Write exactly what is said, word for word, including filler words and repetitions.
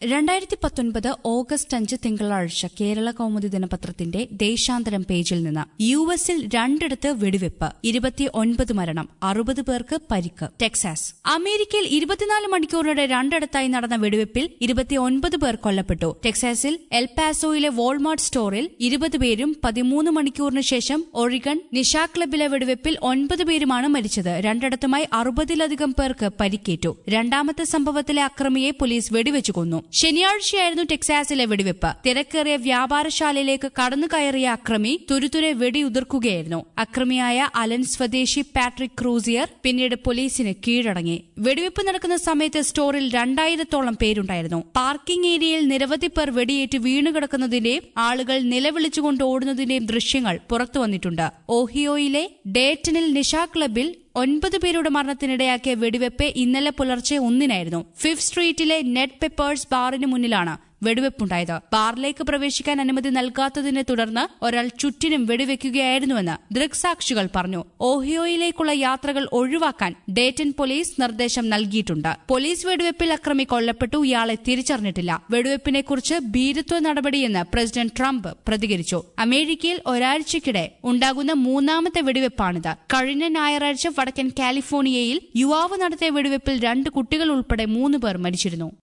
രണ്ടായിരത്തി പത്തൊൻപത് ഓഗസ്റ്റ് അഞ്ച് തിങ്കളാഴ്ച കേരള കൗമുദി ദിനപത്രത്തിന്റെ ദേശാന്തരം പേജിൽ നിന്ന് യു എസിൽ രണ്ടിടത്ത് വെടിവെപ്പ് ഇരുപത്തി ഒൻപത് മരണം അറുപത് പേർക്ക് പരിക്ക്. ടെക്സാസ് അമേരിക്കയിൽ ഇരുപത്തിനാല് മണിക്കൂറിനിടെ രണ്ടിടത്തായി നടന്ന വെടിവെപ്പിൽ ഇരുപത്തിയൊൻപത് പേർ കൊല്ലപ്പെട്ടു. ടെക്സാസിൽ എൽപാസോയിലെ വോൾമാർട്ട് സ്റ്റോറിൽ ഇരുപത് പേരും പതിമൂന്ന് മണിക്കൂറിന് ശേഷം ഒറിഗൺ നിഷാ ക്ലബിലെ വെടിവെപ്പിൽ ഒൻപത് പേരുമാണ് മരിച്ചത്. രണ്ടിടത്തുമായി അറുപതിലധികം പേർക്ക് പരിക്കേറ്റു. രണ്ടാമത്തെ സംഭവത്തിലെ അക്രമിയെ പോലീസ് വെടിവെച്ചു കൊന്നു. ശനിയാഴ്ചയായിരുന്നു ടെക്സാസിലെ വെടിവെപ്പ്. തിരക്കേറിയ വ്യാപാരശാലയിലേക്ക് കടന്നുകയറിയ അക്രമി തുരുതുരെ വെടിയുതിർക്കുകയായിരുന്നു. അക്രമിയായ അലൻ സ്വദേശി പാട്രിക് ക്രൂസിയർ പിന്നീട് പോലീസിന് കീഴടങ്ങി. വെടിവെപ്പ് നടക്കുന്ന സമയത്ത് സ്റ്റോറിൽ രണ്ടായിരത്തോളം പേരുണ്ടായിരുന്നു. പാർക്കിംഗ് ഏരിയയിൽ നിരവധി പേർ വെടിയേറ്റ് വീണുകിടക്കുന്നതിന്റെയും ആളുകൾ നിലവിളിച്ചുകൊണ്ട് ഓടുന്നതിന്റെയും ദൃശ്യങ്ങൾ പുറത്തുവന്നിട്ടുണ്ട്. ഓഹിയോയിലെ ഡേറ്റണിൽ നിഷാ ക്ലബിൽ ഒൻപത് പേരുടെ മരണത്തിനിടയാക്കിയ വെടിവെപ്പ് ഇന്നലെ പുലർച്ചെ ഒന്നിനായിരുന്നു. ഫിഫ്ത് സ്ട്രീറ്റിലെ നെഡ് പെപ്പേഴ്സ് ബാറിന് മുന്നിലാണ് വെടിവെപ്പുണ്ടായത്. ബാറിലേക്ക് പ്രവേശിക്കാൻ അനുമതി നൽകാത്തതിനെ തുടർന്ന് ഒരാൾ ചുറ്റിനും വെടിവെക്കുകയായിരുന്നുവെന്ന് ദൃക്സാക്ഷികൾ പറഞ്ഞു. ഓഹിയോയിലേക്കുള്ള യാത്രകൾ ഒഴിവാക്കാൻ ഡേറ്റൺ പോലീസ് നിർദ്ദേശം നൽകിയിട്ടുണ്ട്. പോലീസ് വെടിവെപ്പിൽ അക്രമി കൊല്ലപ്പെട്ടു. ഇയാളെ തിരിച്ചറിഞ്ഞിട്ടില്ല. വെടിവെപ്പിനെക്കുറിച്ച് ഭീരുത്വ നടപടിയെന്ന് പ്രസിഡന്റ് ട്രംപ് പ്രതികരിച്ചു. അമേരിക്കയിൽ ഒരാഴ്ചയ്ക്കിടെ ഉണ്ടാകുന്ന മൂന്നാമത്തെ വെടിവെപ്പാണിത്. കഴിഞ്ഞ ഞായറാഴ്ച വടക്കൻ കാലിഫോർണിയയിൽ യുവാവ് നടത്തിയ വെടിവെപ്പിൽ രണ്ട് കുട്ടികൾ ഉൾപ്പെടെ മൂന്ന് പേർ മരിച്ചിരുന്നു.